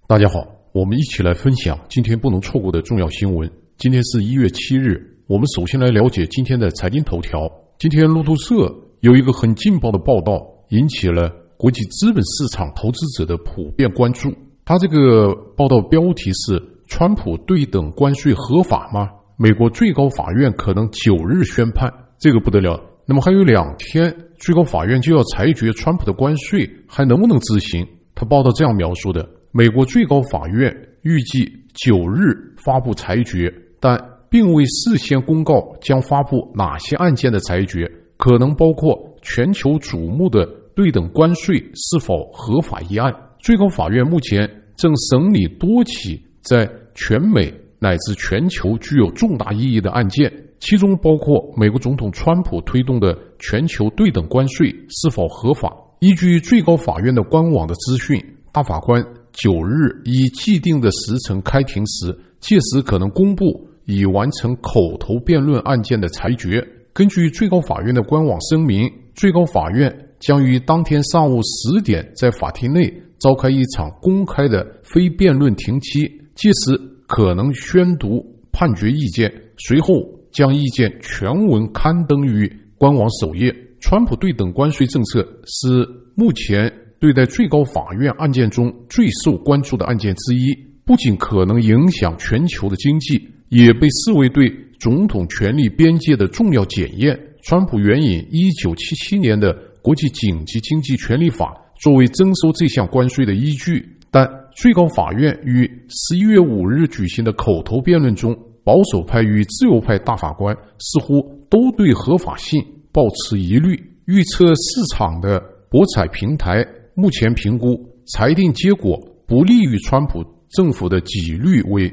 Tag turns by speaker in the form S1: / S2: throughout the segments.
S1: 大家好，我们一起来分享今天不能错过的重要新闻。今天是1月7日，我们首先来了解今天的财经头条。今天路透社有一个很劲爆的报道，引起了国际资本市场投资者的普遍关注。它这个报道标题是川普对等关税合法吗？美国最高法院可能9日宣判，这个不得了。那么还有2天，最高法院就要裁决川普的关税还能不能执行。他报道这样描述的：美国最高法院预计9日发布裁决，但并未事先公告将发布哪些案件的裁决，可能包括全球瞩目的对等关税是否合法一案。最高法院目前正审理多起在全美乃至全球具有重大意义的案件，其中包括美国总统川普推动的全球对等关税是否合法。依据最高法院的官网的资讯，大法官9日以既定的时程开庭时，届时可能公布已完成口头辩论案件的裁决。根据最高法院的官网声明，最高法院将于当天上午10点在法庭内召开一场公开的非辩论庭期，届时可能宣读判决意见，随后将意见全文刊登于官网首页。川普对等关税政策是目前对待最高法院案件中最受关注的案件之一，不仅可能影响全球的经济，也被视为对总统权力边界的重要检验。川普援引1977年的国际紧急经济权利法作为征收这项关税的依据，但最高法院于11月5日举行的口头辩论中，保守派与自由派大法官似乎都对合法性抱持疑虑。预测市场的博彩平台目前评估裁定结果不利于川普政府的几率为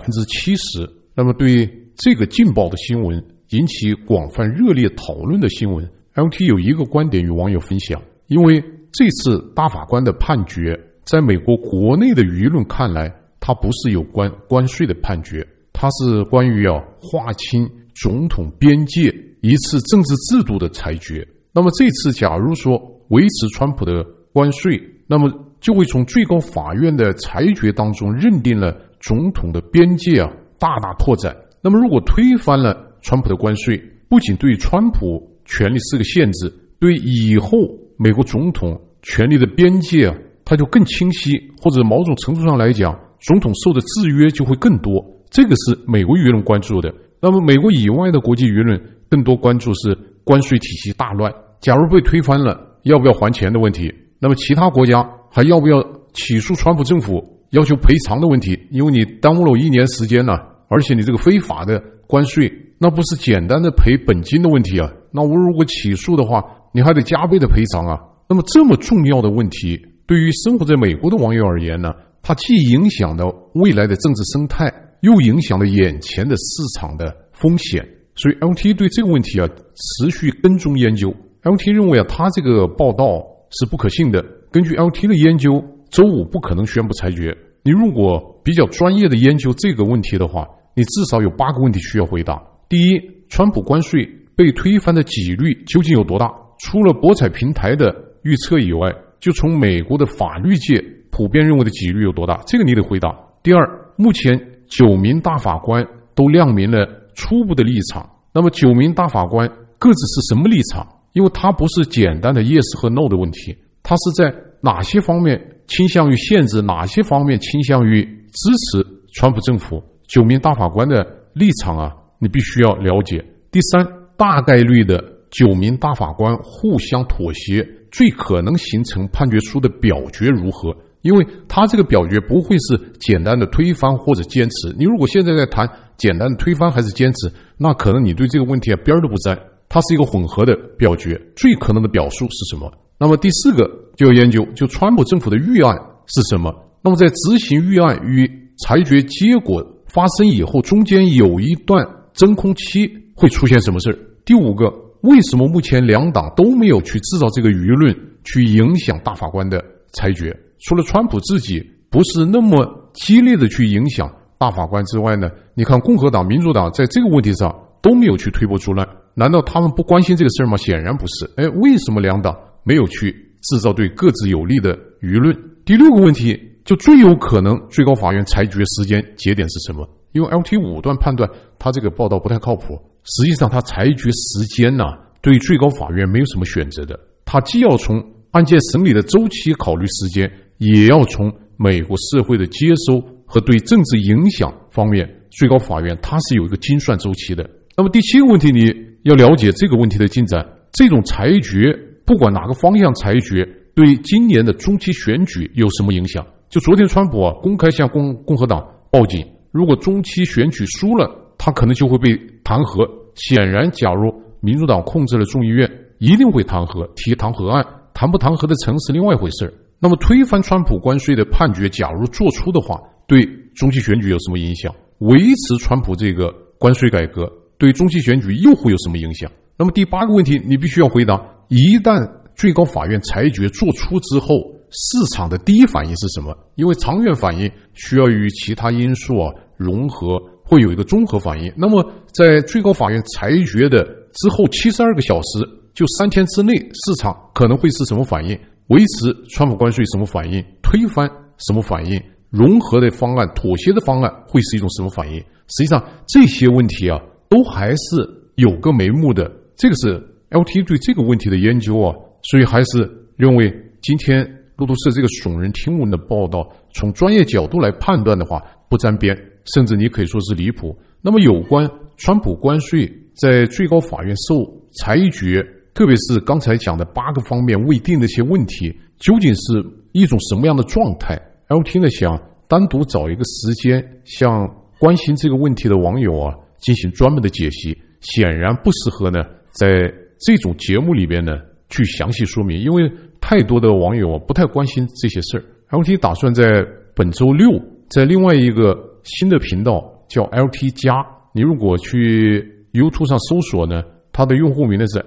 S1: 70%。 那么对这个劲爆的新闻，引起广泛热烈讨论的新闻， LT 有一个观点与网友分享。因为这次大法官的判决在美国国内的舆论看来，它不是有关关税的判决，它是关于划清总统边界一次政治制度的裁决。那么这次假如说维持川普的关税，那么就会从最高法院的裁决当中认定了总统的边界大大拓展。那么如果推翻了川普的关税，不仅对川普权力是个限制，对以后美国总统权力的边界它就更清晰，或者某种程度上来讲，总统受的制约就会更多。这个是美国舆论关注的。那么美国以外的国际舆论更多关注是关税体系大乱，假如被推翻了要不要还钱的问题，那么其他国家还要不要起诉川普政府要求赔偿的问题，因为你耽误了我1年时间而且你这个非法的关税那不是简单的赔本金的问题那我如果起诉的话你还得加倍的赔偿那么这么重要的问题，对于生活在美国的网友而言呢，它既影响了未来的政治生态，又影响了眼前的市场的风险。所以 LT 对这个问题持续跟踪研究。 LT 认为他这个报道是不可信的。根据 LT 的研究，周五不可能宣布裁决。你如果比较专业的研究这个问题的话，你至少有8个问题需要回答。第一，川普关税被推翻的几率究竟有多大？除了博彩平台的预测以外，就从美国的法律界普遍认为的几率有多大？这个你得回答。第二，目前9名大法官都亮明了初步的立场。那么9名大法官各自是什么立场？因为它不是简单的 yes 和 no 的问题，它是在哪些方面倾向于限制，哪些方面倾向于支持川普政府。9名大法官的立场你必须要了解。第三，大概率的9名大法官互相妥协，最可能形成判决书的表决如何？因为他这个表决不会是简单的推翻或者坚持。你如果现在在谈简单的推翻还是坚持，那可能你对这个问题边儿都不沾。它是一个混合的表决，最可能的表述是什么？那么第4个就要研究，就川普政府的预案是什么？那么在执行预案与裁决结果发生以后，中间有一段真空期会出现什么事？第5个，为什么目前2党都没有去制造这个舆论去影响大法官的裁决？除了川普自己不是那么激烈的去影响大法官之外呢，你看共和党、民主党在这个问题上都没有去推波助澜。难道他们不关心这个事儿吗？显然不是。为什么2党没有去制造对各自有利的舆论？第6个问题就最有可能最高法院裁决时间节点是什么？因为 LT 武断判断他这个报道不太靠谱，实际上他裁决时间呢，对最高法院没有什么选择的，他既要从案件审理的周期考虑时间，也要从美国社会的接收和对政治影响方面，最高法院它是有一个精算周期的。那么第7个问题，你要了解这个问题的进展，这种裁决不管哪个方向裁决，对今年的中期选举有什么影响？就昨天川普公开向共和党报警，如果中期选举输了，他可能就会被弹劾。显然假如民主党控制了众议院，一定会弹劾，提弹劾案，弹不弹劾的成是另外一回事。那么推翻川普关税的判决假如做出的话，对中期选举有什么影响？维持川普这个关税改革对中期选举又会有什么影响？那么第8个问题你必须要回答，一旦最高法院裁决做出之后，市场的第一反应是什么？因为长远反应需要与其他因素融合，会有一个综合反应。那么在最高法院裁决的之后72个小时，就3天之内，市场可能会是什么反应？维持川普关税什么反应？推翻什么反应？融合的方案、妥协的方案会是一种什么反应？实际上这些问题都还是有个眉目的。这个是 LT 对这个问题的研究所以还是认为今天路透社这个耸人听闻的报道，从专业角度来判断的话不沾边，甚至你可以说是离谱。那么有关川普关税在最高法院受裁决，特别是刚才讲的8个方面未定的一些问题，究竟是一种什么样的状态？ LT 呢想单独找一个时间向关心这个问题的网友进行专门的解析，显然不适合呢在这种节目里边呢去详细说明，因为太多的网友不太关心这些事儿。 LT 打算在本周6在另外一个新的频道叫 LT 加，你如果去 YouTube 上搜索呢，它的用户名呢是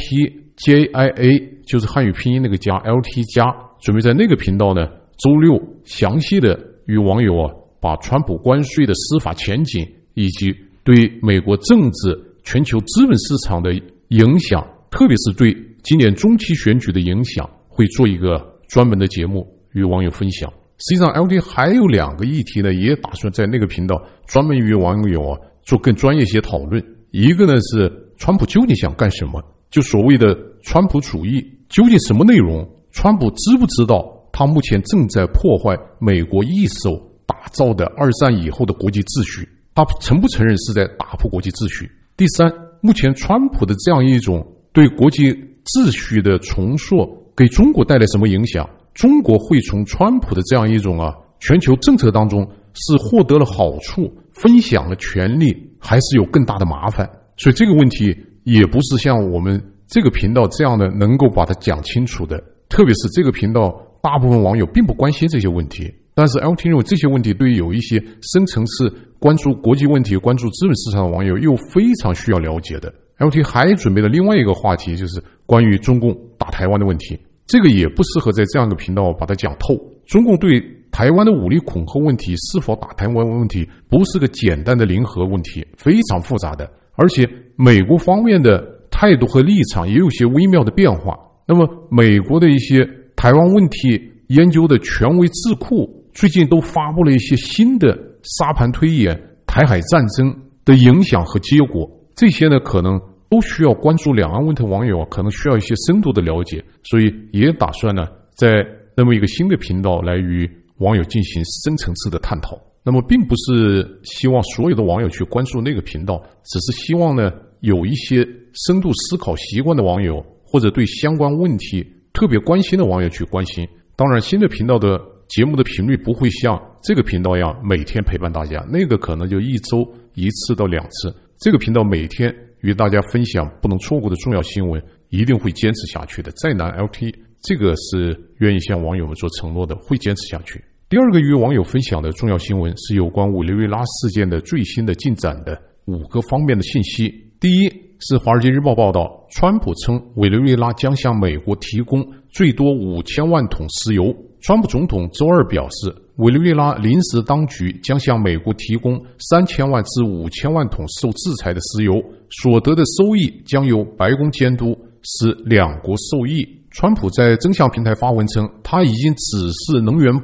S1: LTJIA， 就是汉语拼音那个加 LT 加，准备在那个频道呢周6详细的与网友把川普关税的司法前景以及对美国政治、全球资本市场的影响，特别是对今年中期选举的影响，会做一个专门的节目与网友分享。实际上 LT 还有2个议题呢，也打算在那个频道专门与网友做更专业一些讨论。一个呢是川普究竟想干什么，就所谓的川普主义究竟什么内容，川普知不知道他目前正在破坏美国一手打造的2战以后的国际秩序，他承不承认是在打破国际秩序？第3，目前川普的这样一种对国际秩序的重塑给中国带来什么影响？中国会从川普的这样一种全球政策当中是获得了好处，分享了权利，还是有更大的麻烦？所以这个问题也不是像我们这个频道这样的能够把它讲清楚的，特别是这个频道大部分网友并不关心这些问题，但是 LT 认为这些问题对于有一些深层次关注国际问题、关注资本市场的网友又非常需要了解的。 LT 还准备了另外一个话题，就是关于中共打台湾的问题，这个也不适合在这样的频道把它讲透。中共对台湾的武力恐吓问题，是否打台湾问题，不是个简单的零和问题，非常复杂的，而且美国方面的态度和立场也有些微妙的变化。那么美国的一些台湾问题研究的权威智库最近都发布了一些新的沙盘推演台海战争的影响和结果，这些呢可能都需要关注两岸问题的网友可能需要一些深度的了解，所以也打算呢在那么一个新的频道来与网友进行深层次的探讨。那么并不是希望所有的网友去关注那个频道，只是希望呢有一些深度思考习惯的网友，或者对相关问题特别关心的网友去关心。当然新的频道的节目的频率不会像这个频道一样每天陪伴大家，那个可能就1周1次到2次，这个频道每天与大家分享不能错过的重要新闻，一定会坚持下去的。再难 LT 这个是愿意向网友们做承诺的，会坚持下去。第二个与网友分享的重要新闻是有关委内瑞拉事件的最新的进展的5个方面的信息。第一是华尔街日报报道，川普称委内瑞拉将向美国提供最多5000万桶石油。川普总统周二表示，委内瑞拉临时当局将向美国提供3000万至5000万桶受制裁的石油，所得的收益将由白宫监督，使两国受益。川普在真相平台发文称，他已经指示能源部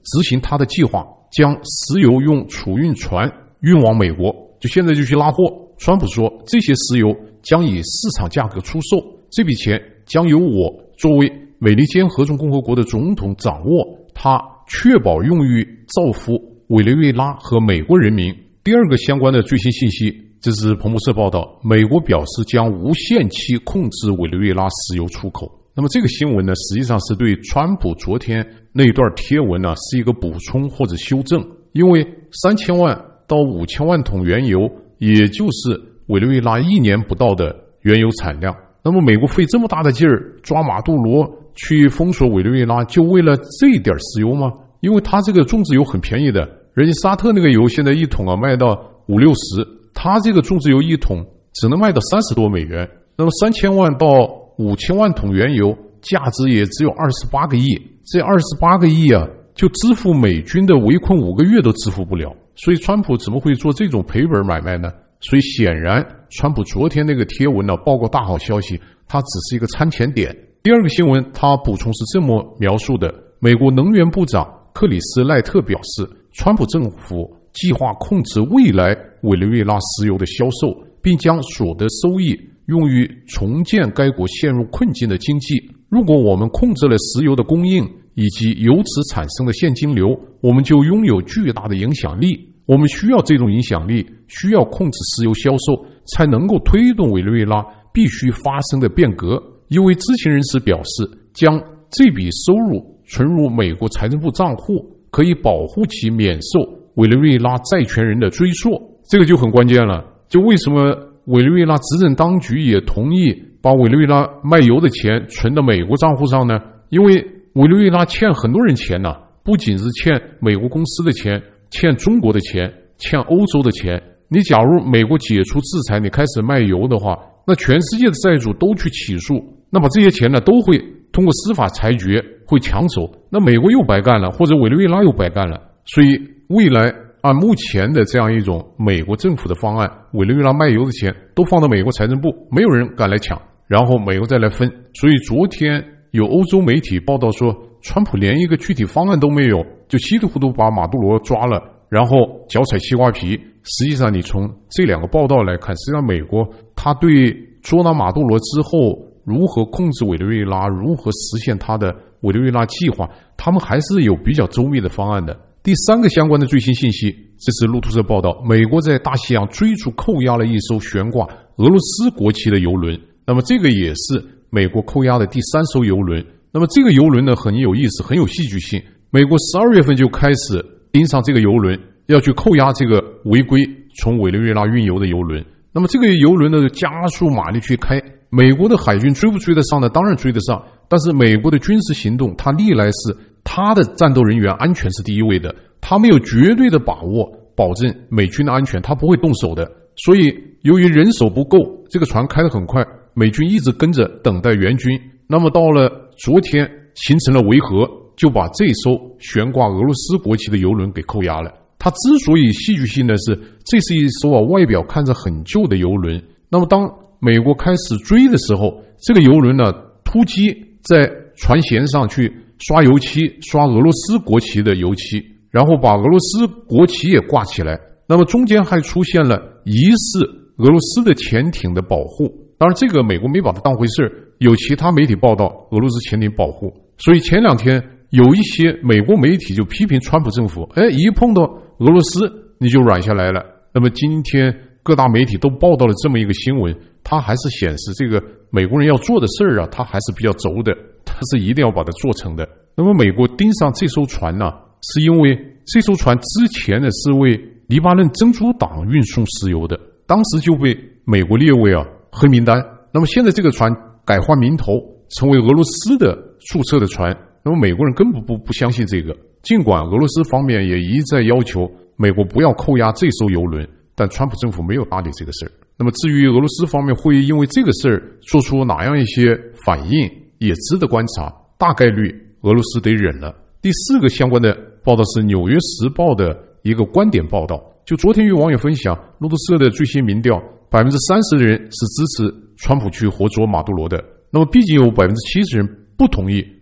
S1: 执行他的计划，将石油用储运船运往美国，就现在就去拉货。川普说，这些石油将以市场价格出售，这笔钱将由我作为美利坚合众共和国的总统掌握，他确保用于造福委内瑞拉和美国人民。第二个相关的最新信息，这是彭博社报道，美国表示将无限期控制委内瑞拉石油出口。那么这个新闻呢，实际上是对川普昨天那一段贴文呢是一个补充或者修正，因为3000万到5000万桶原油，也就是委内瑞拉1年不到的原油产量。那么美国费这么大的劲儿抓马杜罗去封锁委内瑞拉，就为了这点石油吗？因为他这个种植油很便宜的，人家沙特那个油现在一桶卖到50-60，他这个种植油一桶只能卖到30多美元。那么3000万到5000万桶原油价值也只有28个亿，这28个亿啊，就支付美军的围困5个月都支付不了。所以川普怎么会做这种赔本买卖呢？所以显然川普昨天那个贴文呢，报告大好消息，它只是一个参前点。第二个新闻，他补充是这么描述的，美国能源部长克里斯赖特表示，川普政府计划控制未来委内瑞拉石油的销售，并将所得收益用于重建该国陷入困境的经济。如果我们控制了石油的供应以及由此产生的现金流，我们就拥有巨大的影响力。我们需要这种影响力，需要控制石油销售，才能够推动委内瑞拉必须发生的变革。一位知情人士表示，将这笔收入存入美国财政部账户，可以保护其免受委内瑞拉债权人的追溯。这个就很关键了，就为什么委内瑞拉执政当局也同意把委内瑞拉卖油的钱存到美国账户上呢？因为委内瑞拉欠很多人钱呢，不仅是欠美国公司的钱，欠中国的钱，欠欧洲的钱。你假如美国解除制裁，你开始卖油的话，那全世界的债主都去起诉，那把这些钱呢都会通过司法裁决会抢走，那美国又白干了，或者委内瑞拉又白干了。所以未来按目前的这样一种美国政府的方案，委内瑞拉卖油的钱都放到美国财政部，没有人敢来抢，然后美国再来分。所以昨天有欧洲媒体报道说，川普连一个具体方案都没有，就稀里糊涂把马杜罗抓了，然后脚踩西瓜皮。实际上你从这两个报道来看，实际上美国他对捉拿马杜罗之后如何控制委内瑞拉，如何实现他的委内瑞拉计划，他们还是有比较周密的方案的。第三个相关的最新信息，这是路透社报道，美国在大西洋追逐扣押了一艘悬挂俄罗斯国旗的油轮，那么这个也是美国扣押的第3艘油轮。那么这个油轮呢很有意思，很有戏剧性，美国12月份就开始盯上这个油轮，要去扣押这个违规从委内瑞拉运油的油轮。那么这个油轮呢加速马力去开，美国的海军追不追得上呢？当然追得上，但是美国的军事行动它历来是他的战斗人员安全是第一位的，他没有绝对的把握保证美军的安全，他不会动手的。所以由于人手不够，这个船开得很快，美军一直跟着等待援军。那么到了昨天形成了围合，就把这艘悬挂俄罗斯国旗的油轮给扣押了。它之所以戏剧性的是，这是一艘外表看着很旧的油轮。那么当美国开始追的时候，这个油轮呢突击在船舷上去刷油漆，刷俄罗斯国旗的油漆，然后把俄罗斯国旗也挂起来。那么中间还出现了疑似俄罗斯的潜艇的保护，当然这个美国没把它当回事，有其他媒体报道俄罗斯潜艇保护。所以前2天有一些美国媒体就批评川普政府，一碰到俄罗斯你就软下来了。那么今天各大媒体都报道了这么一个新闻，它还是显示这个美国人要做的事儿啊，它还是比较轴的，它是一定要把它做成的。那么美国盯上这艘船呢，是因为这艘船之前呢是为黎巴嫩真主党运送石油的，当时就被美国列为黑名单。那么现在这个船改换名头，成为俄罗斯的注册的船，那么美国人根本不相信这个。尽管俄罗斯方面也一再要求美国不要扣押这艘油轮，但川普政府没有搭理这个事儿。那么至于俄罗斯方面会因为这个事儿做出哪样一些反应，也值得观察，大概率俄罗斯得忍了。第4个相关的报道是《纽约时报》的一个观点报道，就昨天与网友分享路透社的最新民调，30%的人是支持川普去活捉马杜罗的，那么毕竟有70%人不同意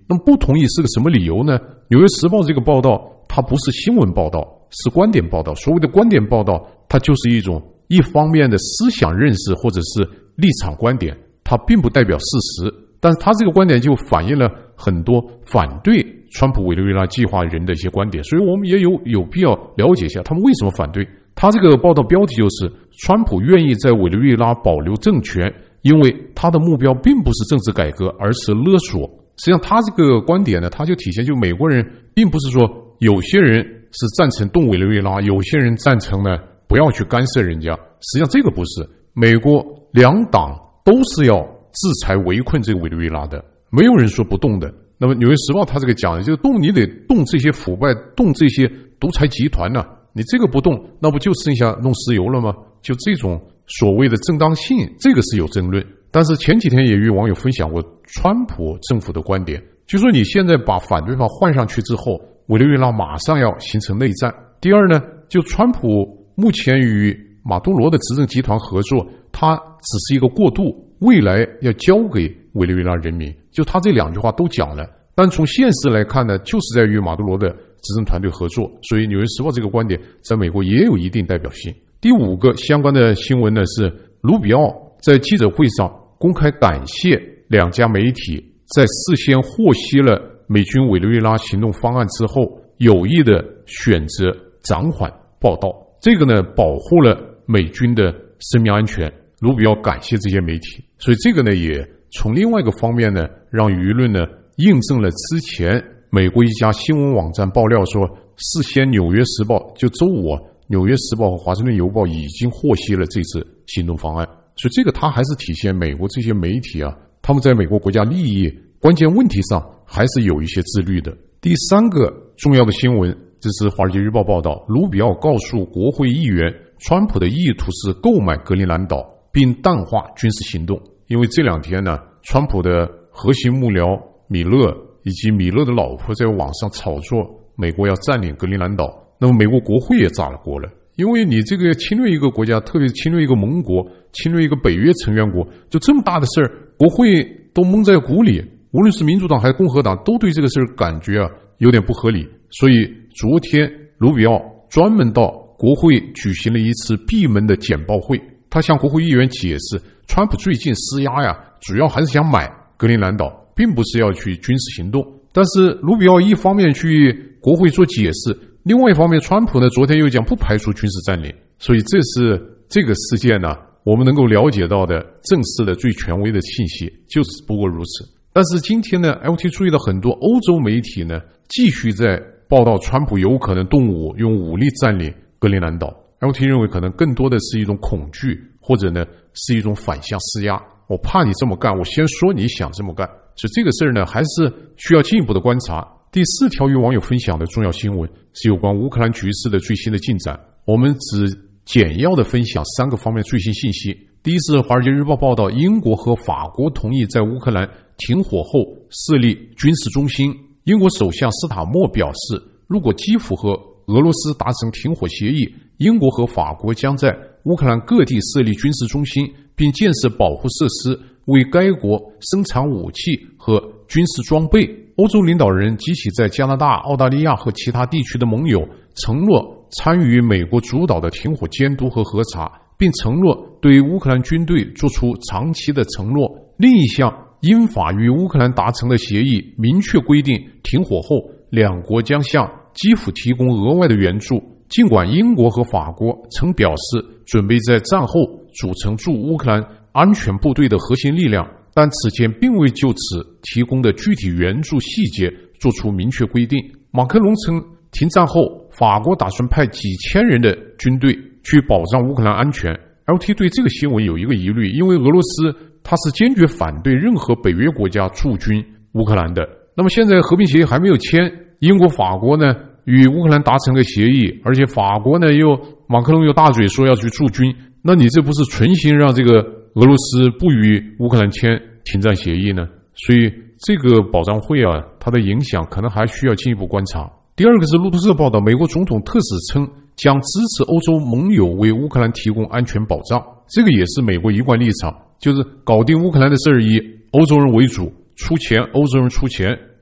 S1: 那么不同意是个什么理由呢？纽约时报这个报道它不是新闻报道，是观点报道。所谓的观点报道，它就是一种一方面的思想认识或者是立场观点，它并不代表事实，但是它这个观点就反映了很多反对川普委内瑞拉计划人的一些观点，所以我们也有必要了解一下他们为什么反对。他这个报道标题就是川普愿意在委内瑞拉保留政权，因为他的目标并不是政治改革，而是勒索。实际上他这个观点呢，他就体现就美国人并不是说有些人是赞成动委内瑞拉，有些人赞成呢不要去干涉人家，实际上这个不是，美国两党都是要制裁围困这个委内瑞拉的，没有人说不动的。那么纽约时报他这个讲的就是动，你得动这些腐败，动这些独裁集团呢，你这个不动，那不就剩下弄石油了吗？就这种所谓的正当性，这个是有争论。但是前几天也与网友分享过川普政府的观点，就说你现在把反对派换上去之后，委内瑞拉马上要形成内战。第二呢，就川普目前与马杜罗的执政集团合作，它只是一个过渡，未来要交给委内瑞拉人民，就他这两句话都讲了。但从现实来看呢，就是在与马杜罗的执政团队合作，所以纽约时报这个观点在美国也有一定代表性。第五个相关的新闻呢，是卢比奥在记者会上公开感谢两家媒体在事先获悉了美军委内瑞拉行动方案之后，有意的选择暂缓报道，这个呢保护了美军的生命安全。卢比奥感谢这些媒体，所以这个呢也从另外一个方面呢，让舆论呢印证了之前美国一家新闻网站爆料说，事先纽约时报就周五纽约时报和华盛顿邮报已经获悉了这次行动方案。所以这个它还是体现美国这些媒体他们在美国国家利益关键问题上还是有一些自律的。第三个重要的新闻，这是华尔街日报报道，卢比奥告诉国会议员，川普的意图是购买格陵兰岛并淡化军事行动。因为这两天呢，川普的核心幕僚米勒以及米勒的老婆在网上炒作美国要占领格陵兰岛，那么美国国会也炸了锅了。因为你这个侵略一个国家，特别是侵略一个盟国，侵略一个北约成员国，就这么大的事儿，国会都蒙在鼓里，无论是民主党还是共和党都对这个事儿感觉有点不合理。所以昨天卢比奥专门到国会举行了一次闭门的简报会，他向国会议员解释，川普最近施压主要还是想买格陵兰岛，并不是要去军事行动。但是卢比奥一方面去国会做解释，另外一方面川普呢昨天又讲不排除军事占领，所以这是这个事件呢我们能够了解到的正式的最权威的信息，就是不过如此。但是今天呢 LT 注意到很多欧洲媒体呢继续在报道川普有可能动武，用武力占领格陵兰岛。LT 认为可能更多的是一种恐惧，或者呢是一种反向施压，我怕你这么干，我先说你想这么干。所以这个事儿呢还是需要进一步的观察。第四条与网友分享的重要新闻是有关乌克兰局势的最新的进展，我们只简要的分享3个方面最新信息。第一是华尔街日报报道，英国和法国同意在乌克兰停火后设立军事中心。英国首相斯塔默表示，如果基辅和俄罗斯达成停火协议，英国和法国将在乌克兰各地设立军事中心，并建设保护设施，为该国生产武器和军事装备。欧洲领导人及其在加拿大、澳大利亚和其他地区的盟友承诺参与美国主导的停火监督和核查，并承诺对乌克兰军队做出长期的承诺。另一项英法与乌克兰达成的协议明确规定，停火后两国将向基辅提供额外的援助。尽管英国和法国曾表示准备在战后组成驻乌克兰安全部队的核心力量，但此前并未就此提供的具体援助细节做出明确规定。马克龙称，停战后法国打算派几千人的军队去保障乌克兰安全。 LT 对这个新闻有一个疑虑，因为俄罗斯它是坚决反对任何北约国家驻军乌克兰的。那么现在和平协议还没有签，英国法国呢与乌克兰达成了协议，而且法国呢马克龙又大嘴说要去驻军，那你这不是存心让这个俄罗斯不与乌克兰签停战协议呢？所以这个保障会它的影响可能还需要进一步观察。第二个是路透社报道，美国总统特使称将支持欧洲盟友为乌克兰提供安全保障，这个也是美国一贯立场，就是搞定乌克兰的事儿以欧洲人为主，出钱欧洲人出钱。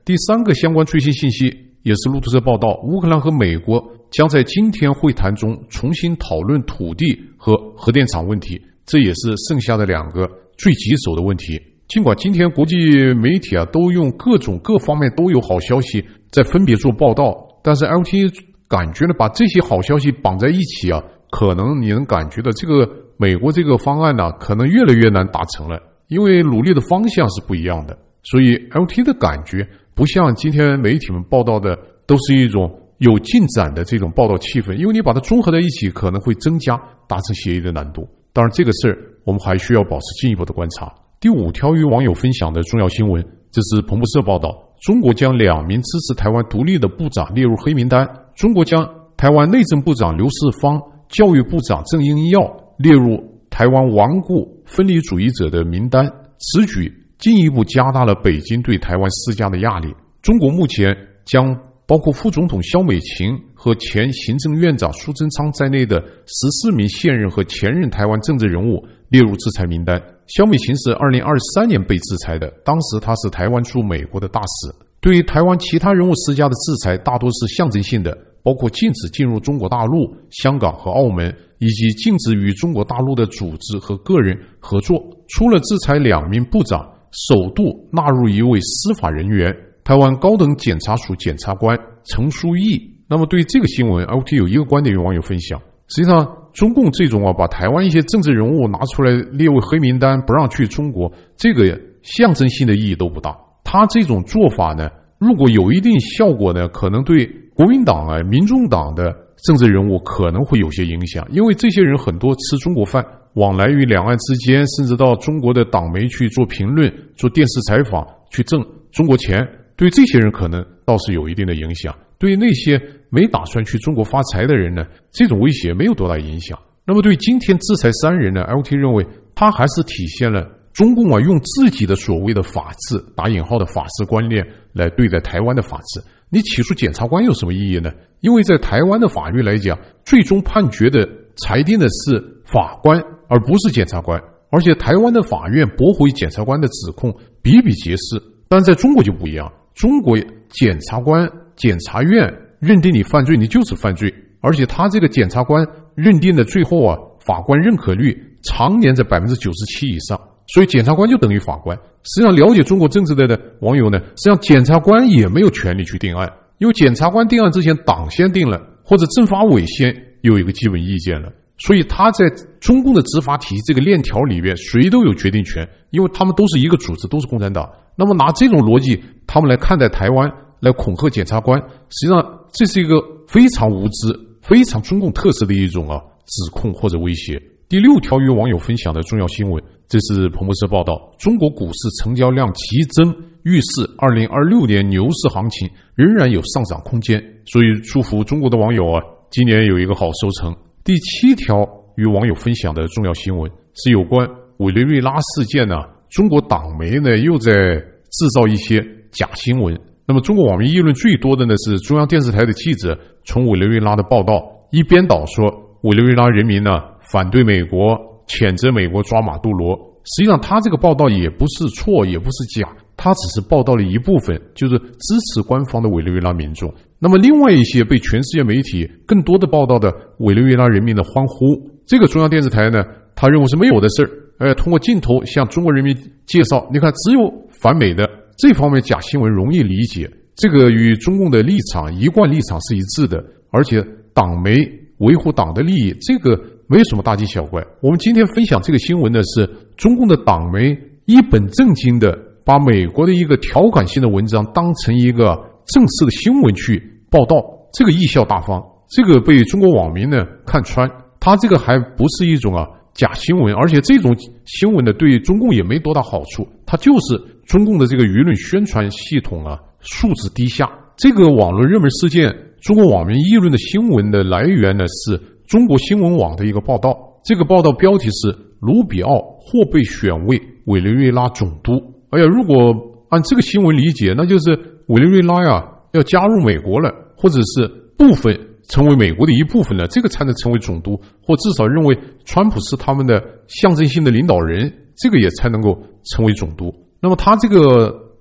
S1: 第3个相关最新信息也是路透社报道，乌克兰和美国将在今天会谈中重新讨论土地和核电厂问题，这也是剩下的2个最棘手的问题。尽管今天国际媒体都用各方面都有好消息在分别做报道，但是 LT 感觉呢，把这些好消息绑在一起可能你能感觉到这个美国这个方案可能越来越难达成了，因为努力的方向是不一样的。所以 LT 的感觉不像今天媒体们报道的都是一种有进展的这种报道气氛，因为你把它综合在一起可能会增加达成协议的难度。当然这个事儿我们还需要保持进一步的观察。第5条与网友分享的重要新闻，这是彭博社报道，中国将2名支持台湾独立的部长列入黑名单。中国将台湾内政部长刘世芳、教育部长郑英耀列入台湾顽固分离主义者的名单，此举进一步加大了北京对台湾施加的压力。中国目前将包括副总统萧美琴和前行政院长苏贞昌在内的14名现任和前任台湾政治人物列入制裁名单。萧美琴是2023年被制裁的，当时他是台湾驻美国的大使。对于台湾其他人物施加的制裁大多是象征性的，包括禁止进入中国大陆、香港和澳门，以及禁止与中国大陆的组织和个人合作。除了制裁2名部长，首度纳入一位司法人员，台湾高等检察署检察官陈书义。那么对于这个新闻 LT 有一个观点与网友分享，实际上中共这种把台湾一些政治人物拿出来列为黑名单，不让去中国，这个象征性的意义都不大。他这种做法呢，如果有一定效果呢，可能对国民党民众党的政治人物可能会有些影响，因为这些人很多吃中国饭，往来于两岸之间，甚至到中国的党媒去做评论、做电视采访，去挣中国钱，对这些人可能倒是有一定的影响。对于那些没打算去中国发财的人呢，这种威胁没有多大影响。那么对今天制裁3人呢 ，LT 认为他还是体现了中共用自己的所谓的法治（打引号的法治观念）来对待台湾的法治。你起诉检察官有什么意义呢？因为在台湾的法律来讲，最终判决的裁定的是法官，而不是检察官。而且台湾的法院驳回检察官的指控比比皆是，但在中国就不一样。中国检察官、检察院认定你犯罪，你就是犯罪，而且他这个检察官认定的最后法官认可率常年在 97% 以上，所以检察官就等于法官。实际上了解中国政治的网友呢，实际上检察官也没有权利去定案，因为检察官定案之前党先定了，或者政法委先有一个基本意见了，所以他在中共的执法体系这个链条里边谁都有决定权，因为他们都是一个组织，都是共产党。那么拿这种逻辑他们来看待台湾，来恐吓检察官，实际上这是一个非常无知、非常中共特色的一种指控或者威胁。第6条与网友分享的重要新闻，这是彭博社报道，中国股市成交量急增，预示2026年牛市行情仍然有上涨空间，所以祝福中国的网友今年有一个好收成。第7条与网友分享的重要新闻是有关委内瑞拉事件中国党媒呢又在制造一些假新闻。那么中国网民议论最多的呢是中央电视台的记者从委内瑞拉的报道一边倒说委内瑞拉人民反对美国，谴责美国抓马杜罗。实际上他这个报道也不是错也不是假，他只是报道了一部分，就是支持官方的委内瑞拉民众。那么另外一些被全世界媒体更多的报道的委内瑞拉人民的欢呼，这个中央电视台呢他认为是没有的事儿，通过镜头向中国人民介绍，你看只有反美的，这方面假新闻容易理解，这个与中共的立场一贯立场是一致的，而且党媒维护党的利益，这个没有什么大惊小怪。我们今天分享这个新闻呢，是中共的党媒一本正经的把美国的一个调侃性的文章当成一个正式的新闻去报道，这个贻笑大方，这个被中国网民呢看穿，他这个还不是一种假新闻，而且这种新闻呢对中共也没多大好处，它就是中共的这个舆论宣传系统素质低下。这个网络热门事件中国网民议论的新闻的来源呢是中国新闻网的一个报道，这个报道标题是卢比奥或被选为委内瑞拉总督。如果按这个新闻理解，那就是委内瑞拉要加入美国了，或者是部分成为美国的一部分了，这个才能成为总督，或至少认为川普是他们的象征性的领导人，这个也才能够成为总督。那么他这个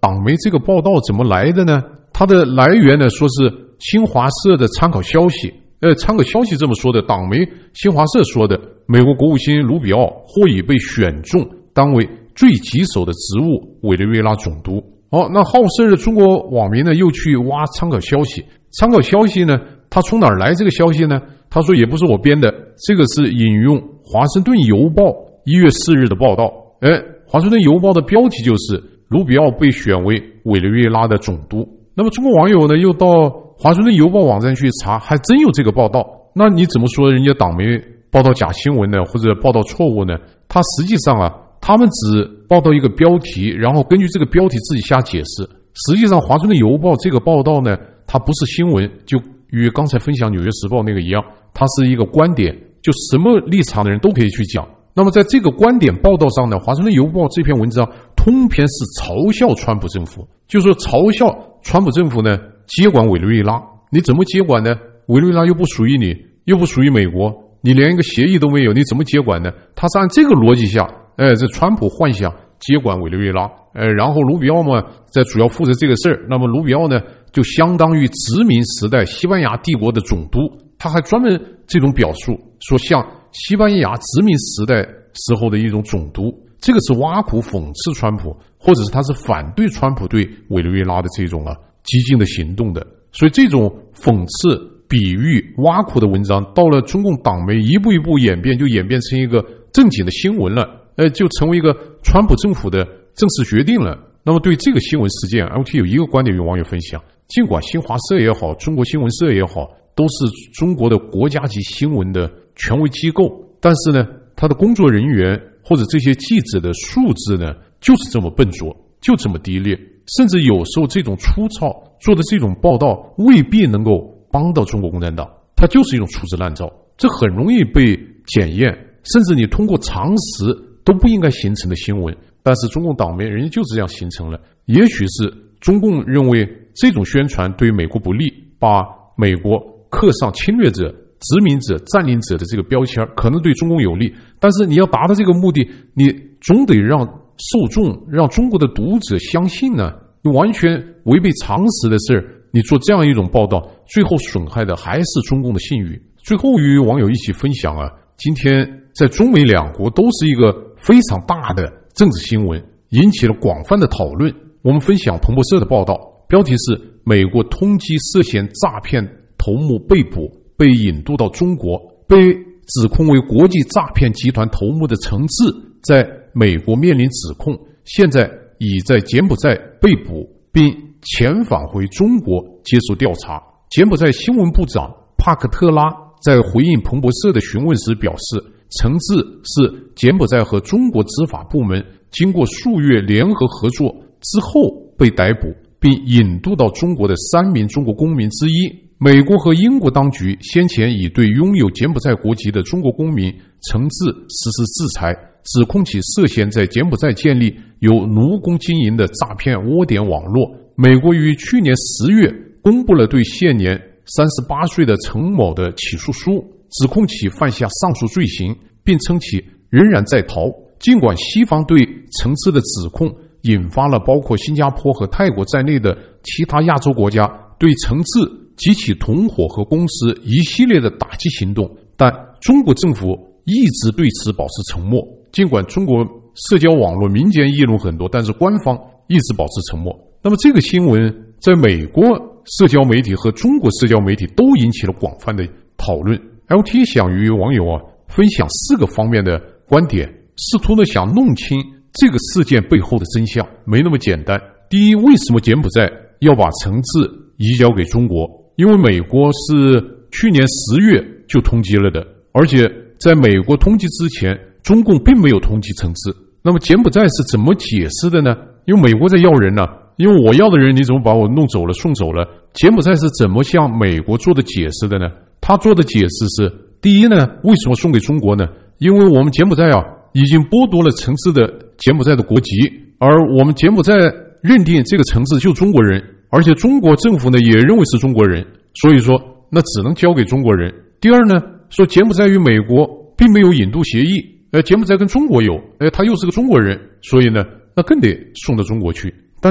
S1: 党媒这个报道怎么来的呢？它的来源呢，说是新华社的参考消息。参考消息这么说的，党媒新华社说的，美国国务卿卢比奥或已被选中当为最棘手的职务委内瑞拉总督。那好事的中国网民呢，又去挖参考消息。参考消息呢，他从哪儿来这个消息呢？他说也不是我编的，这个是引用华盛顿邮报1月4日的报道。华盛顿邮报的标题就是卢比奥被选为委内瑞拉的总督。那么中国网友呢，又到华盛顿邮报网站去查，还真有这个报道。那你怎么说人家党媒报道假新闻呢，或者报道错误呢？他实际上他们只报道一个标题，然后根据这个标题自己瞎解释。实际上华盛顿邮报这个报道呢，它不是新闻，就与刚才分享纽约时报那个一样，它是一个观点，就什么立场的人都可以去讲。那么在这个观点报道上呢，华盛顿邮报这篇文章通篇是嘲笑川普政府，就是说嘲笑川普政府呢接管委内瑞拉。你怎么接管呢？委内瑞拉又不属于你，又不属于美国，你连一个协议都没有，你怎么接管呢？他是按这个逻辑下，这川普幻想接管委内瑞拉，然后卢比奥嘛在主要负责这个事儿。那么卢比奥呢，就相当于殖民时代西班牙帝国的总督。他还专门这种表述，说像西班牙殖民时代时候的一种总督，这个是挖苦讽刺川普，或者是他是反对川普对委内瑞拉的这种激进的行动的。所以这种讽刺、比喻、挖苦的文章，到了中共党媒一步一步演变，就演变成一个正经的新闻了，就成为一个川普政府的正式决定了。那么对这个新闻事件 ，LT 有一个观点与网友分享：尽管新华社也好，中国新闻社也好，都是中国的国家级新闻的权威机构，但是呢，他的工作人员或者这些记者的素质呢，就是这么笨拙，就这么低劣，甚至有时候这种粗糙做的这种报道未必能够帮到中国共产党，它就是一种粗制滥造，这很容易被检验，甚至你通过常识都不应该形成的新闻，但是中共党媒人家就这样形成了。也许是中共认为这种宣传对美国不利，把美国刻上侵略者、殖民者、占领者的这个标签，可能对中共有利，但是你要达到这个目的，你总得让受众、让中国的读者相信呢。你完全违背常识的事儿，你做这样一种报道，最后损害的还是中共的信誉。最后与网友一起分享今天在中美两国都是一个非常大的政治新闻，引起了广泛的讨论。我们分享彭博社的报道，标题是美国通缉涉嫌诈骗头目被捕，被引渡到中国。被指控为国际诈骗集团头目的陈志在美国面临指控，现在已在柬埔寨被捕，并遣返回中国接受调查。柬埔寨新闻部长帕克特拉在回应彭博社的询问时表示，陈志是柬埔寨和中国执法部门经过数月联合合作之后被逮捕，并引渡到中国的3名中国公民之一。美国和英国当局先前已对拥有柬埔寨国籍的中国公民陈志实施制裁，指控其涉嫌在柬埔寨建立由奴工经营的诈骗窝点网络。美国于去年10月公布了对现年38岁的陈某的起诉书，指控其犯下上述罪行，并称其仍然在逃。尽管西方对陈志的指控引发了包括新加坡和泰国在内的其他亚洲国家对陈志及其同伙和公司一系列的打击行动，但中国政府一直对此保持沉默。尽管中国社交网络民间议论很多，但是官方一直保持沉默。那么这个新闻在美国社交媒体和中国社交媒体都引起了广泛的讨论。 LT 想与网友分享4个方面的观点，试图的想弄清这个事件背后的真相，没那么简单。第一，为什么柬埔寨要把陈志移交给中国？因为美国是去年10月就通缉了的，而且在美国通缉之前，中共并没有通缉陈志。那么柬埔寨是怎么解释的呢？因为美国在要人呢，因为我要的人你怎么把我弄走了送走了？柬埔寨是怎么向美国做的解释的呢？他做的解释是，第一呢，为什么送给中国呢？因为我们柬埔寨已经剥夺了陈志的柬埔寨的国籍，而我们柬埔寨认定这个陈志就是中国人，而且中国政府呢也认为是中国人，所以说那只能交给中国人。第二呢，说柬埔寨与美国并没有引渡协议，柬埔寨跟中国有，他又是个中国人，所以呢那更得送到中国去。但是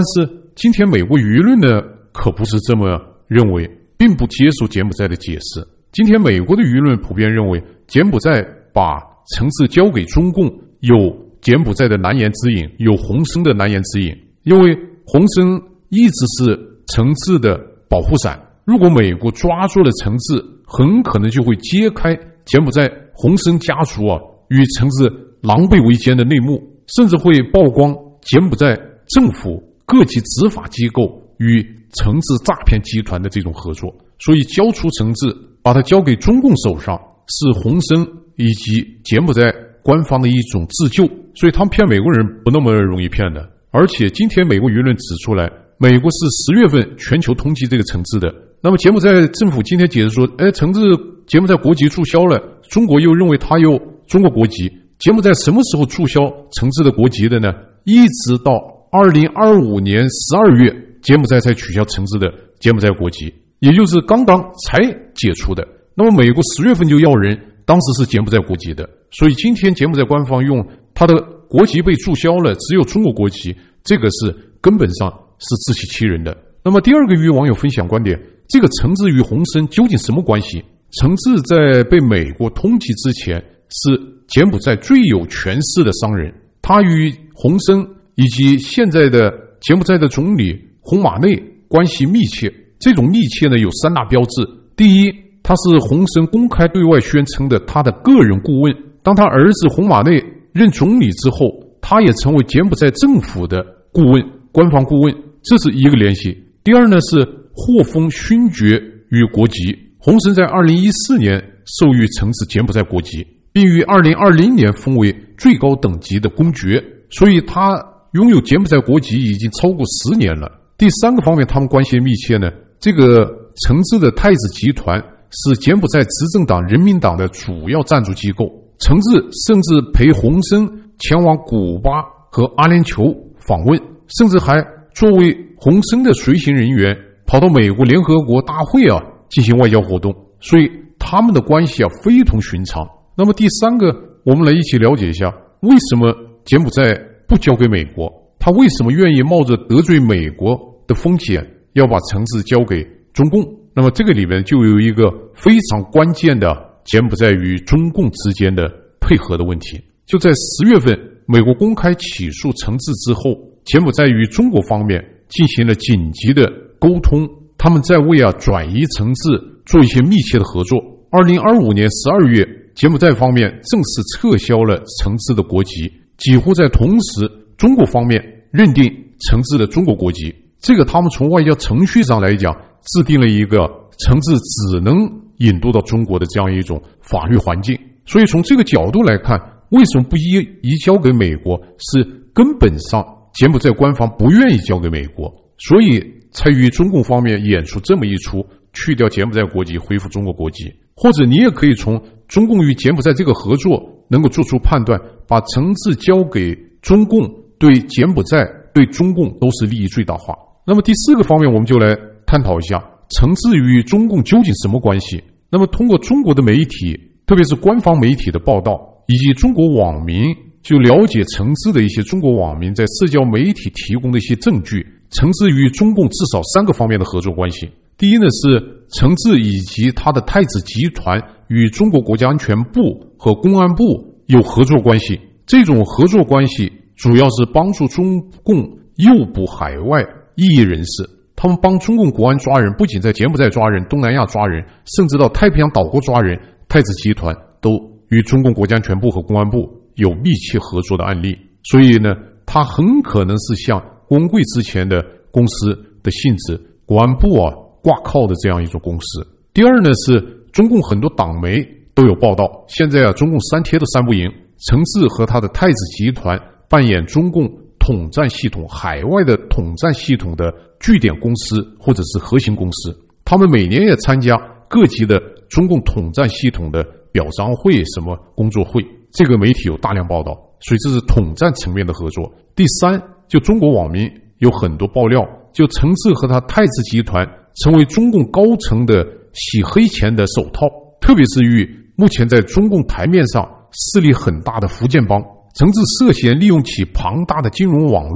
S1: 今天美国舆论呢可不是这么认为，并不接受柬埔寨的解释。今天美国的舆论普遍认为，柬埔寨把橙治交给中共有柬埔寨的难言之隐，有洪森的难言之隐，因为洪森一直是橙治的保护伞。如果美国抓住了橙治，很可能就会揭开柬埔寨洪森家族与橙治狼狈为奸的内幕，甚至会曝光柬埔寨政府各级执法机构与橙治诈骗集团的这种合作。所以交出橙治，把它交给中共手上，是洪森以及柬埔寨官方的一种自救，所以他们骗美国人不那么容易骗的。而且今天美国舆论指出来，美国是10月份全球通缉这个橙治的。那么柬埔寨政府今天解释说，橙治柬埔寨国籍注销了，中国又认为他有中国国籍。柬埔寨什么时候注销橙治的国籍的呢？一直到2025年12月，柬埔寨才取消橙治的柬埔寨国籍，也就是刚刚才解除的。那么美国10月份就要人，当时是柬埔寨国籍的，所以今天柬埔寨官方用他的国籍被注销了，只有中国国籍，这个是根本上是自欺欺人的。那么第二个与网友分享观点，这个橙治与洪森究竟什么关系？橙治在被美国通缉之前是柬埔寨最有权势的商人，他与洪森以及现在的柬埔寨的总理洪马内关系密切。这种密切呢有3大标志。第一，他是洪森公开对外宣称的他的个人顾问，当他儿子洪马内任总理之后，他也成为柬埔寨政府的顾问，官方顾问，这是一个联系。第二呢是获封勋爵与国籍，洪森在2014年授予橙治柬埔寨国籍，并于2020年封为最高等级的公爵，所以他拥有柬埔寨国籍已经超过10年了。第3个方面他们关系密切呢，这个橙治的太子集团是柬埔寨执政党人民党的主要赞助机构，橙治甚至陪洪森前往古巴和阿联酋访问，甚至还作为洪森的随行人员跑到美国联合国大会进行外交活动，所以他们的关系非同寻常。那么第3个，我们来一起了解一下，为什么柬埔寨不交给美国？他为什么愿意冒着得罪美国的风险要把橙治交给中共？那么这个里面就有一个非常关键的柬埔寨与中共之间的配合的问题。就在10月份美国公开起诉橙治之后，柬埔寨与中国方面进行了紧急的沟通，他们在为转移橙治做一些密切的合作。2025年12月，柬埔寨方面正式撤销了橙治的国籍，几乎在同时，中国方面认定橙治的中国国籍。这个他们从外交程序上来讲，制定了一个橙治只能引渡到中国的这样一种法律环境。所以从这个角度来看，为什么不移交给美国，是根本上柬埔寨官方不愿意交给美国，所以才与中共方面演出这么一出，去掉柬埔寨国籍，恢复中国国籍。或者你也可以从中共与柬埔寨这个合作能够做出判断，把橙治交给中共，对柬埔寨对中共都是利益最大化。那么第4个方面，我们就来探讨一下橙治与中共究竟什么关系。那么通过中国的媒体，特别是官方媒体的报道，以及中国网民就了解橙治的一些中国网民在社交媒体提供的一些证据，橙治与中共至少3个方面的合作关系。第一呢是橙治以及他的太子集团与中国国家安全部和公安部有合作关系，这种合作关系主要是帮助中共诱捕海外异议人士，他们帮中共国安抓人，不仅在柬埔寨抓人，东南亚抓人，甚至到太平洋岛国抓人，太子集团都与中共国家安全部和公安部有密切合作的案例。所以呢，它很可能是像郭文贵之前的公司的性质，国安部挂靠的这样一种公司。第二呢是中共很多党媒都有报道，现在中共3贴都3不赢，橙治和他的太子集团扮演中共统战系统海外的统战系统的据点公司或者是核心公司，他们每年也参加各级的中共统战系统的表彰会什么工作会，这个媒体有大量报道，所以这是统战层面的合作。第3，就中国网民有很多爆料，就橙治和他太子集团成为中共高层的洗黑钱的手套，特别是与目前在中共台面上势力很大的福建帮，橙治涉嫌利用其庞大的金融网络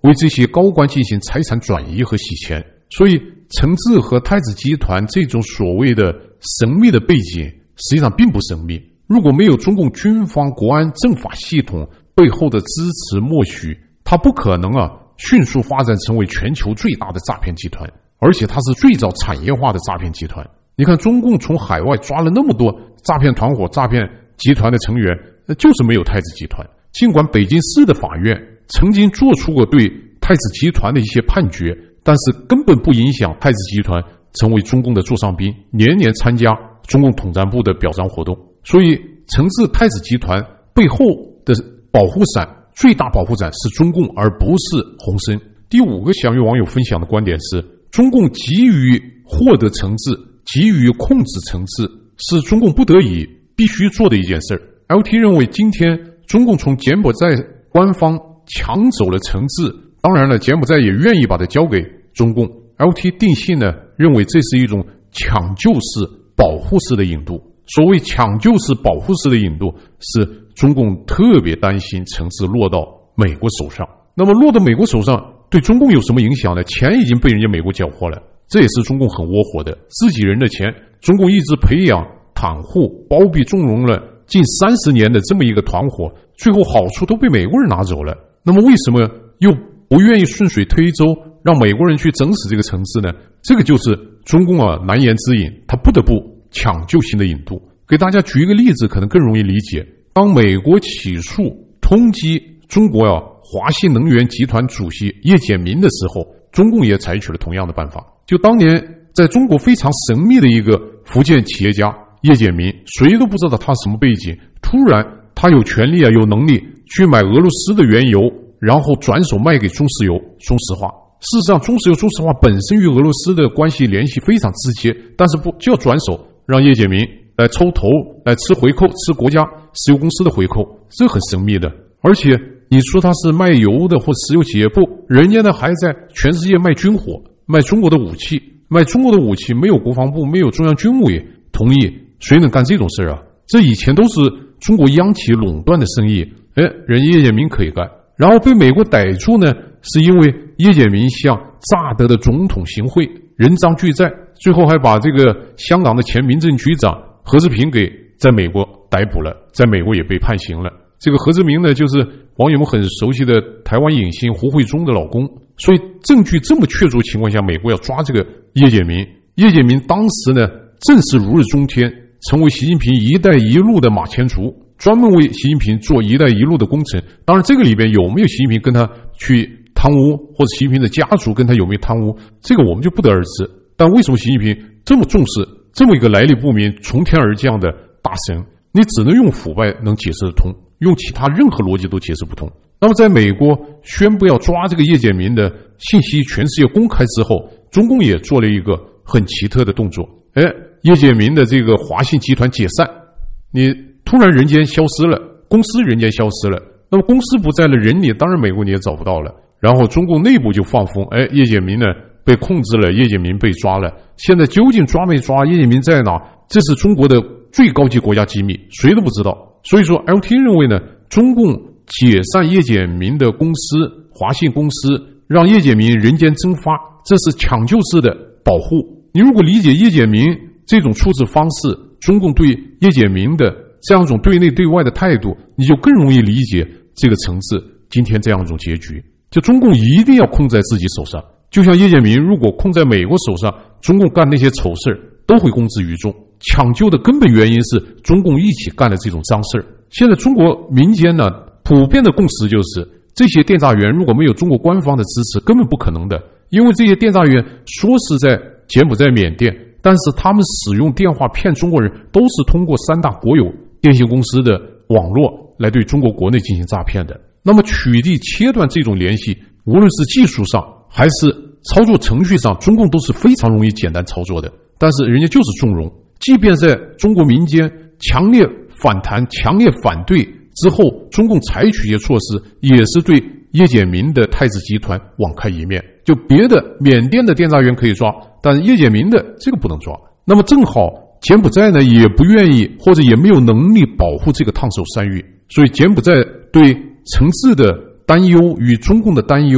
S1: 为这些高官进行财产转移和洗钱。所以程志和太子集团这种所谓的神秘的背景实际上并不神秘，如果没有中共军方、国安、政法系统背后的支持默许，它不可能迅速发展成为全球最大的诈骗集团，而且它是最早产业化的诈骗集团。你看中共从海外抓了那么多诈骗团伙、诈骗集团的成员，就是没有太子集团。尽管北京市的法院曾经做出过对太子集团的一些判决，但是根本不影响太子集团成为中共的座上宾，年年参加中共统战部的表彰活动。所以程志太子集团背后的保护伞，最大保护伞是中共，而不是鸿森。第5个想与网友分享的观点是，中共急于获得程志，急于控制程志，是中共不得已必须做的一件事。LT 认为，今天中共从柬埔寨官方抢走了程志，当然了，柬埔寨也愿意把它交给中共。LT 定性呢，认为这是一种抢救式、保护式的引渡。所谓抢救式、保护式的引渡，是中共特别担心程志落到美国手上。那么落到美国手上，对中共有什么影响呢？钱已经被人家美国缴获了，这也是中共很窝火的。自己人的钱，中共一直培养、袒护、包庇、纵容了近30年的这么一个团伙，最后好处都被美国人拿走了。那么为什么又不愿意顺水推舟，让美国人去整死这个程志呢？这个就是中共难言之隐，他不得不抢救性的引渡。给大家举一个例子，可能更容易理解。当美国起诉通缉中国华信能源集团主席叶简明的时候，中共也采取了同样的办法。就当年在中国非常神秘的一个福建企业家叶简明，谁都不知道他什么背景，突然他有权利有能力去买俄罗斯的原油，然后转手卖给中石油、中石化。事实上，中石油、中石化本身与俄罗斯的关系联系非常直接，但是不就要转手让叶简明来抽头，来吃回扣，吃国家石油公司的回扣，这很神秘的。而且你说他是卖油的或石油企业，不，人家呢还在全世界卖军火，卖中国的武器，卖中国的武器，没有国防部，没有中央军委同意，谁能干这种事啊？这以前都是中国央企垄断的生意，人家叶简明可以干。然后被美国逮住呢，是因为叶简明向乍得的总统行贿，人赃俱在，最后还把这个香港的前民政局长何志平给在美国逮捕了，在美国也被判刑了。这个何志明呢，就是网友们很熟悉的台湾影星胡慧中的老公。所以证据这么确凿情况下，美国要抓这个叶简明。叶简明当时呢，正是如日中天，成为习近平一带一路的马前卒，专门为习近平做一带一路的工程。当然这个里边有没有习近平跟他去贪污，或者习近平的家族跟他有没有贪污，这个我们就不得而知。但为什么习近平这么重视这么一个来历不明、从天而降的大神？你只能用腐败能解释得通，用其他任何逻辑都解释不通。那么在美国宣布要抓这个叶简明的信息全世界公开之后，中共也做了一个很奇特的动作。叶简明的这个华信集团解散，你突然人间消失了，公司人间消失了，那么公司不在了，人你当然美国你也找不到了。然后中共内部就放风，叶简明呢被控制了，叶简明被抓了。现在究竟抓没抓，叶简明在哪，这是中国的最高级国家机密，谁都不知道。所以说 LT 认为呢，中共解散叶简明的公司华信公司，让叶简明人间蒸发，这是抢救式的保护。你如果理解叶简明这种处置方式，中共对叶简明的这样一种对内对外的态度，你就更容易理解这个层次今天这样一种结局。就中共一定要控在自己手上，就像叶简明如果控在美国手上，中共干那些丑事都会公之于众。抢救的根本原因是中共一起干的这种脏事。现在中国民间呢，普遍的共识就是这些电诈员如果没有中国官方的支持，根本不可能的。因为这些电诈员说是在柬埔寨、缅甸，但是他们使用电话骗中国人，都是通过3大国有电信公司的网络来对中国国内进行诈骗的。那么取缔切断这种联系，无论是技术上还是操作程序上，中共都是非常容易简单操作的。但是人家就是纵容，即便在中国民间强烈反弹、强烈反对之后，中共采取一些措施，也是对叶简明的太子集团网开一面。就别的缅甸的电诈员可以抓，但是叶简明的这个不能抓。那么正好柬埔寨呢也不愿意或者也没有能力保护这个烫手山芋，所以柬埔寨对程志的担忧与中共的担忧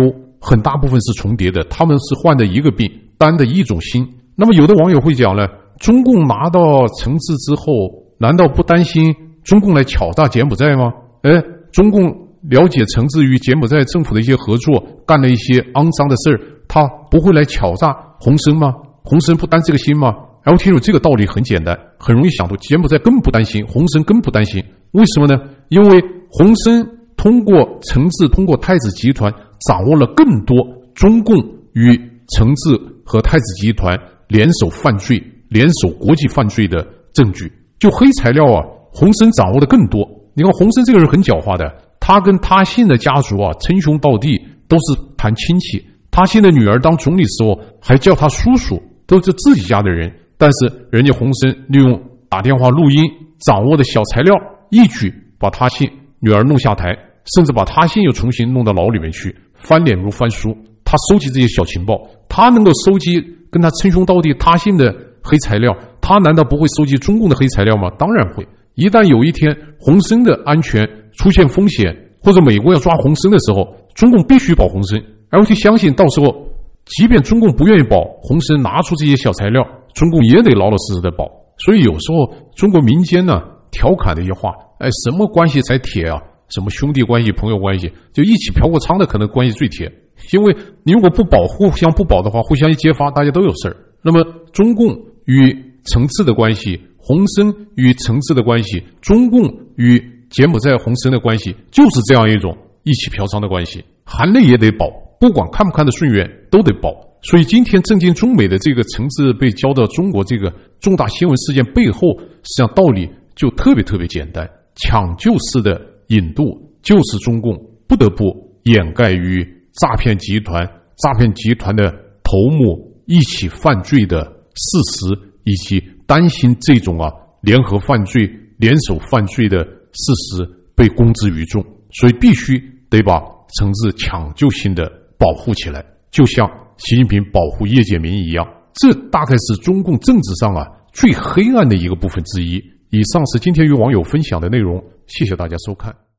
S1: 很大部分是重叠的，他们是患的一个病，担的一种心。那么有的网友会讲呢，中共拿到橙子之后，难道不担心中共来敲诈柬埔寨吗？中共了解橙子与柬埔寨政府的一些合作，干了一些肮脏的事儿，他不会来敲诈洪森吗？洪森不担这个心吗？然后听友，这个道理很简单，很容易想到，柬埔寨根本不担心，洪森根本不担心。为什么呢？因为洪森通过橙子，通过太子集团掌握了更多中共与橙子和太子集团联手犯罪、联手国际犯罪的证据。就黑材料啊，洪森掌握的更多。你看洪森这个人很狡猾的，他跟他信的家族啊称兄道弟，都是谈亲戚。他信的女儿当总理时候还叫他叔叔，都是自己家的人。但是人家洪森利用打电话录音掌握的小材料，一举把他信女儿弄下台，甚至把他信又重新弄到牢里面去，翻脸如翻书。他收集这些小情报，他能够收集跟他称兄道弟他信的黑材料，他难道不会收集中共的黑材料吗？当然会。一旦有一天洪森的安全出现风险，或者美国要抓洪森的时候，中共必须保洪森。LT 相信到时候即便中共不愿意保，洪森拿出这些小材料，中共也得老老实实的保。所以有时候中国民间呢调侃的一些话，什么关系才铁啊？什么兄弟关系、朋友关系，就一起嫖过娼的可能关系最铁。因为你如果不保，互相不保的话，互相一揭发，大家都有事儿。那么中共与橙子的关系，洪森与橙子的关系，中共与柬埔寨洪森的关系，就是这样一种一起嫖娼的关系，含泪也得保，不管看不看得顺眼都得保。所以今天震惊中美的这个橙子被交到中国这个重大新闻事件背后，实际上道理就特别简单，抢救式的引渡就是中共不得不掩盖于诈骗集团的头目一起犯罪的事实，以及担心这种联合犯罪、联手犯罪的事实被公之于众，所以必须得把橙子抢救性的保护起来，就像习近平保护叶简明一样。这大概是中共政治上最黑暗的一个部分之一。以上是今天与网友分享的内容，谢谢大家收看。